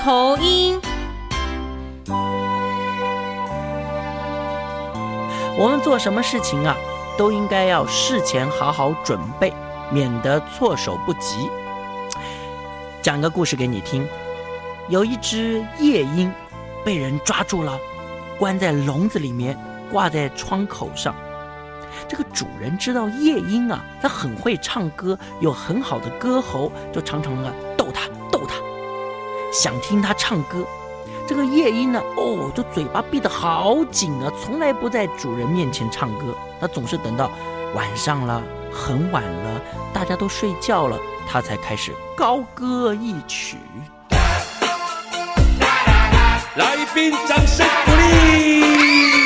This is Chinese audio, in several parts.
头鹰。 我们做什么事情啊，都应该要事前好好准备，免得措手不及。讲个故事给你听，有一只夜莺被人抓住了，关在笼子里面，挂在窗口上。这个主人知道夜莺啊，它很会唱歌，有很好的歌喉，就常常逗它，想听它唱歌。这个夜莺呢，就嘴巴闭得好紧啊，从来不在主人面前唱歌。它总是等到晚上了，很晚了，大家都睡觉了，它才开始高歌一曲。 来宾掌声鼓励。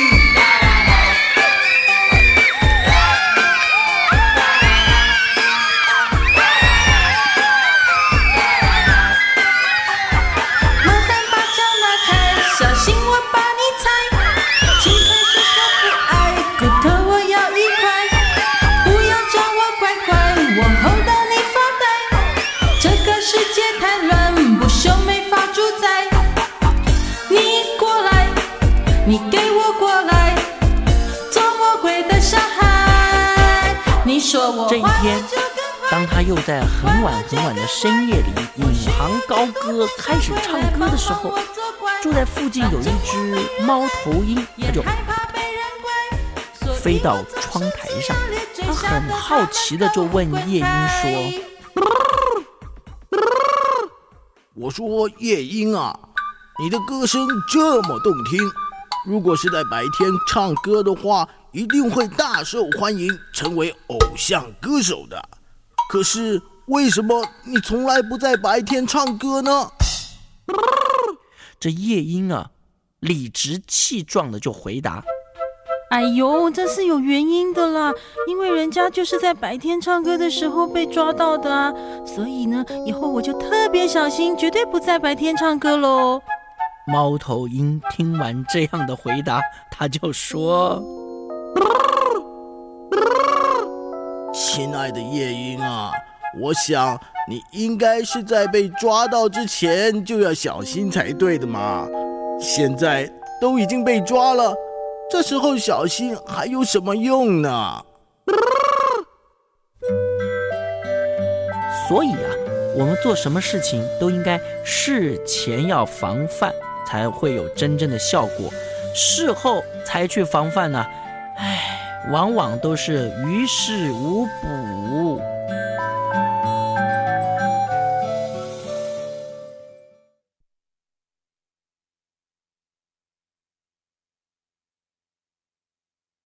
你给我过来，做魔鬼的小孩。你说我这一天，当他又在很晚的深夜里引吭高歌，开始唱歌的时候，住在附近有一只猫头鹰，它就飞到窗台上，它很好奇的就问夜莺说： 我说夜莺啊，你的歌声这么动听，如果是在白天唱歌的话，一定会大受欢迎，成为偶像歌手的。可是为什么你从来不在白天唱歌呢？ 这夜莺啊，理直气壮的就回答： 哎呦，这是有原因的啦，因为人家就是在白天唱歌的时候被抓到的啊，所以呢，以后我就特别小心，绝对不在白天唱歌咯。 猫头鹰听完这样的回答，他就说： 亲爱的夜莺啊，我想你应该是在被抓到之前就要小心才对的嘛。现在都已经被抓了，这时候小心还有什么用呢？ 所以啊，我们做什么事情都应该事前要防范，才会有真正的效果。事后才去防范呢，往往都是于事无补。